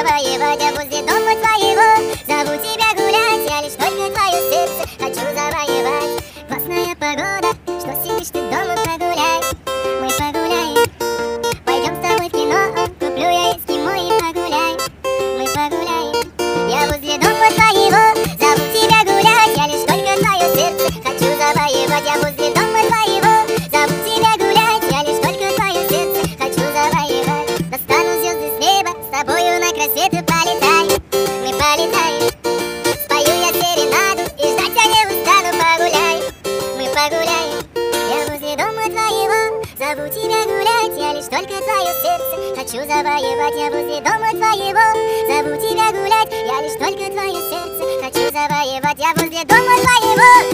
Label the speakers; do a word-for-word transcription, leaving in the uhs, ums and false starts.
Speaker 1: завоевать, я возле дома твоего зову тебя гулять, я лишь только твое сердце хочу завоевать. Классная погода, что сидишь ты дома, прогуляй, мы погуляем. Пойдем с тобой в кино, куплю я эскимо и погуляй, мы погуляем. Я возле дома твоего зову тебя гулять, я лишь только твое сердце хочу завоевать. Я возле дома твоего зову тебя гулять, я лишь только твое сердце хочу завоевать. Достану звезды с неба, с тобою на красоту полетай, мы полетаем. Спою я серенаду и ждать я не устану, погуляй, мы погуляем. Я возле дома твоего зову тебя гулять, я лишь только твое сердце хочу завоевать. Я возле дома твоего зову тебя гулять, я лишь только твое сердце хочу завоевать. Я возле дома твоего